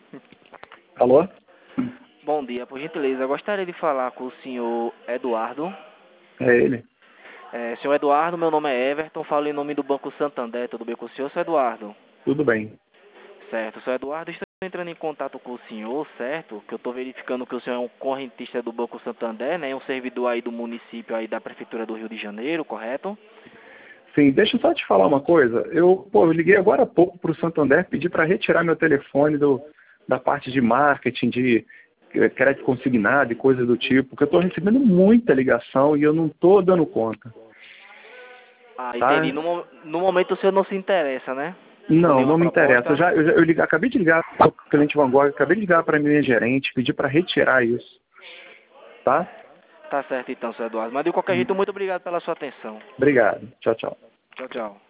Alô? Bom dia, por gentileza. Eu gostaria de falar com o senhor Eduardo. É ele? Senhor Eduardo, meu nome é Everton, falo em nome do Banco Santander. Tudo bem com o senhor, senhor Eduardo? Tudo bem. Certo, senhor Eduardo, estou entrando em contato com o senhor, certo? Que eu estou verificando que o senhor é um correntista do Banco Santander, né? Um servidor aí do município aí da Prefeitura do Rio de Janeiro, correto? Sim, deixa eu só te falar uma coisa. Eu liguei agora há pouco para o Santander, pedi para retirar meu telefone da parte de marketing, de crédito consignado e coisas do tipo, porque eu estou recebendo muita ligação e eu não estou dando conta. Ah, Tá? entendi. No momento o senhor não se interessa, né? Com Não, nenhuma não me interessa. proposta? Acabei de ligar para o cliente Van Gogh, acabei de ligar para a minha gerente, pedi para retirar isso. Tá? Tá certo então, senhor Eduardo. Mas de qualquer jeito, muito obrigado pela sua atenção. Obrigado. Tchau, tchau. Tchau, tchau.